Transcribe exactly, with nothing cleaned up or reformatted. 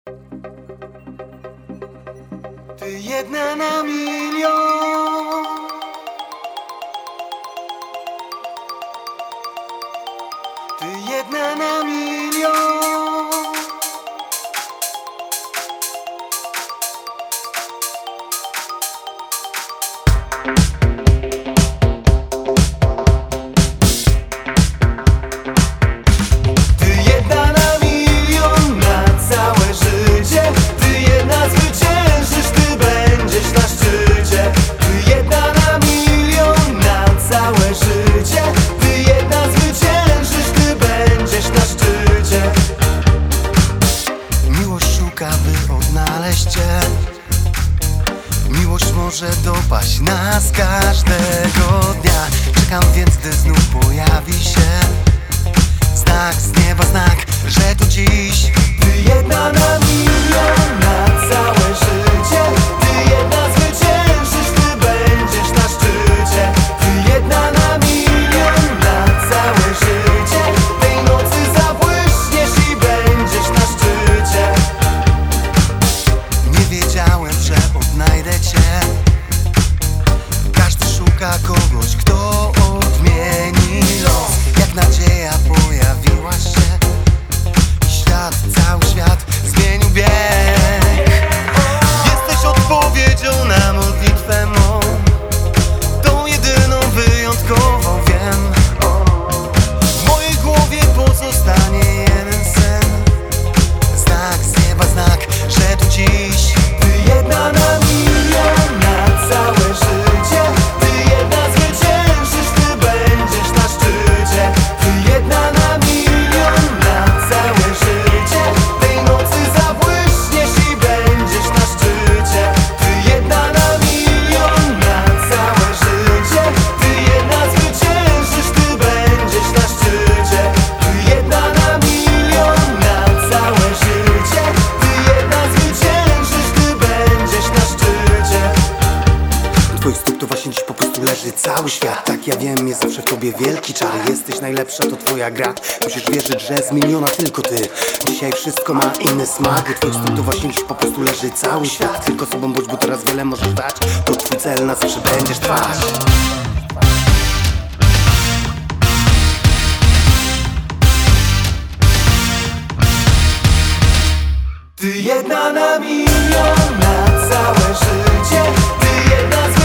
Ty jedna na milion. Ty jedna na milion. Ty jedna na milion na całe życie. Ty jedna zwyciężysz, ty będziesz na szczycie. Ty jedna na milion na całe życie. Ty jedna zwyciężysz, ty będziesz na szczycie. Miłość szuka, by odnaleźć cię. Miłość może dopaść nas każdego dnia. Czekam więc, gdy znów pojawi się znak z nieba, znak, że to dziś. Ty jedna na milion na całe życie. Ty jedna zwyciężysz, ty będziesz na szczycie. Ty jedna na milion na całe życie. Tej nocy zabłyśniesz i będziesz na szczycie. Nie wiedziałem, że odnajdę cię. Każdy szuka kogoś, kto odmieni los. Jak nadzieja pojawiła się i świat, cały świat zmienił bieg. Jesteś odpowiedzią na modlitwę mą, tą jedyną wyjątkową, wiem. W mojej głowie pozostanie jeden sen, znak z nieba, znak, że to dziś. Ty jedna na milion na całe życie. Ty jedna zwyciężysz, ty będziesz na szczycie. Ty jedna na milion na całe życie. Tej nocy zabłyśniesz i będziesz na szczycie. Ty jedna na milion na całe życie. Ty jedna zwyciężysz, ty będziesz na szczycie. Ty jedna na milion na całe życie. Ty jedna zwyciężysz, ty będziesz na szczycie. U twoich stóp to właśnie dziś po prostu leży cały świat. Tak, ja wiem, jest zawsze w tobie wielki czar. Jesteś najlepsza, to twoja gra. Musisz wierzyć, że z miliona tylko ty. Dzisiaj wszystko ma inny smak. U twoich stóp to właśnie dziś po prostu leży cały świat. Tylko sobą bądź, bo teraz wiele możesz dać. To twój cel, na zawsze będziesz trwać. Ty jedna na milion na całe życie. Ty jedna z